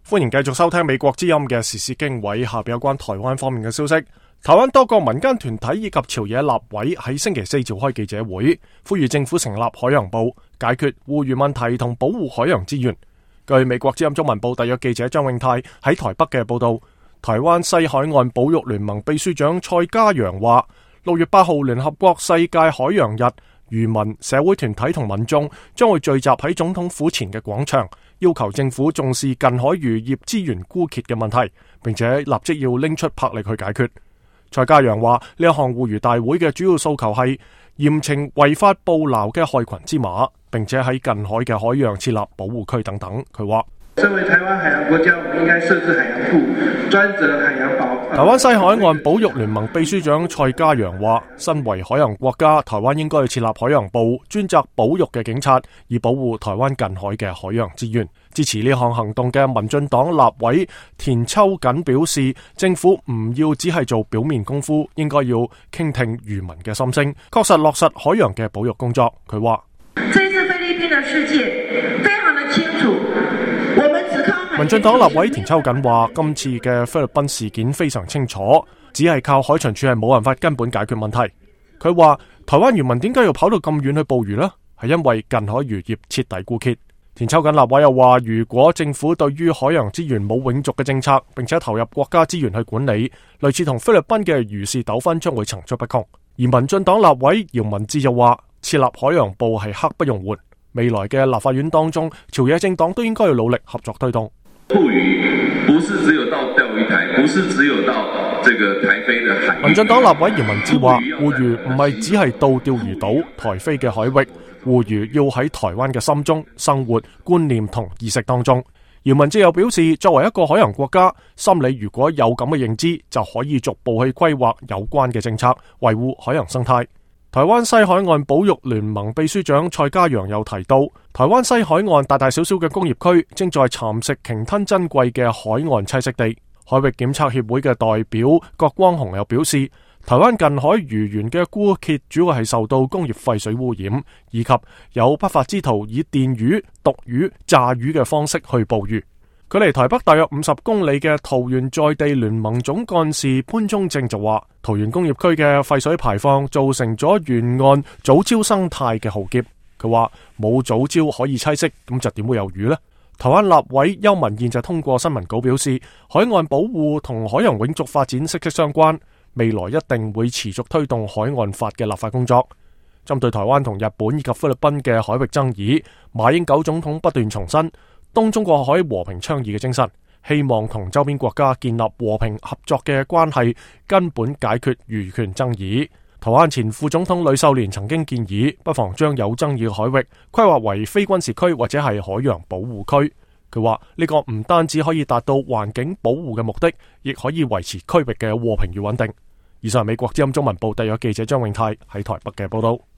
歡迎繼續收聽美國之音嘅時事經緯，下邊有關台灣方面嘅消息。台灣多個民間團體以及朝野立委喺星期四召開記者會，呼籲政府成立海洋部，解決護漁問題同保護海洋資源。據美國之音中文部特約記者張永泰喺台北嘅報道，台灣西海岸保育聯盟秘書長蔡家陽話，6月8號聯合國世界海洋日，漁民、社會團體同民眾將會聚集喺總統府前嘅廣場，要求政府重視近海漁業資源枯竭嘅問題，並且立即要拎出魄力去解決。蔡家陽話，呢一項護漁大會嘅主要訴求係嚴懲違法捕撈嘅害群之馬，並且喺近海嘅海洋設立保護區等等。佢話， 身為台灣海洋國家，我們應該設置海洋部，專責海洋保。 台灣西海岸保育聯盟秘書長蔡家陽話，身為海洋國家，台灣應該要設立海洋部，專責保育嘅警察，以保護台灣近海嘅海洋資源。支持呢項行動嘅民進黨立委田秋瑾表示，政府唔要只係做表面功夫，應該要傾聽漁民嘅心聲，確實落實海洋嘅保育工作。佢話， 這次菲律賓嘅事件非常的清楚，我們只靠民進黨立委田秋瑾話，今次嘅菲律賓事件非常清楚，只係靠海巡署係冇辦法根本解決問題。佢話，台灣漁民點解要跑到咁遠去捕魚呢？係因為近海漁業徹底枯竭。田秋瑾立委又話，如果政府對於海洋資源冇永續嘅政策，並且投入國家資源去管理，類似同菲律賓嘅漁事糾紛將會層出不窮。而民進黨立委姚文智又話，設立海洋部係刻不容緩，未來嘅立法院當中，朝野政黨都應該要努力合作推動。 護漁不是只有到釣魚台，不是只有到這個台飛嘅海域。 民進黨立委姚文智話，護漁唔係只係到釣魚島、台飛嘅海域。護漁要喺台灣嘅心中、生活、觀念同意識當中。姚文智又表示，作為一個海洋國家，心裏如果有咁嘅認知，就可以逐步去規劃有關嘅政策，維護海洋生態。台灣西海岸保育聯盟秘書長蔡家陽又提到，台灣西海岸大大小小嘅工業區正在蠶食鯨吞珍貴嘅海岸棲息地。海域檢測協會嘅代表郭光雄又表示，台灣近海漁源嘅枯竭主要係受到工業廢水污染，以及有不法之徒以電魚、毒魚、炸魚嘅方式去捕魚。距離台北大約50公里嘅桃園在地聯盟總幹事潘忠正就話，桃園工業區嘅廢水排放造成咗沿岸藻礁生態嘅浩劫。佢話，冇藻礁可以棲息，咁就點會有魚呢？台灣立委邱文燕就通過新聞稿表示，海岸保護同海洋永續發展息息相關，未來一定會持續推動海岸法嘅立法工作。針對台灣同日本以及菲律賓嘅海域爭議，馬英九總統不斷重申東中國海和平倡議嘅精神，希望同周邊國家建立和平合作嘅關係，根本解決漁權爭議。台灣前副總統呂秀蓮曾經建議，不妨將有爭議嘅海域規劃為非軍事區或者係海洋保護區。佢話呢個唔單止可以達到環境保護嘅目的，亦可以維持區域嘅和平與穩定。以上係美國之音中文部特約記者張永泰喺台北嘅報道。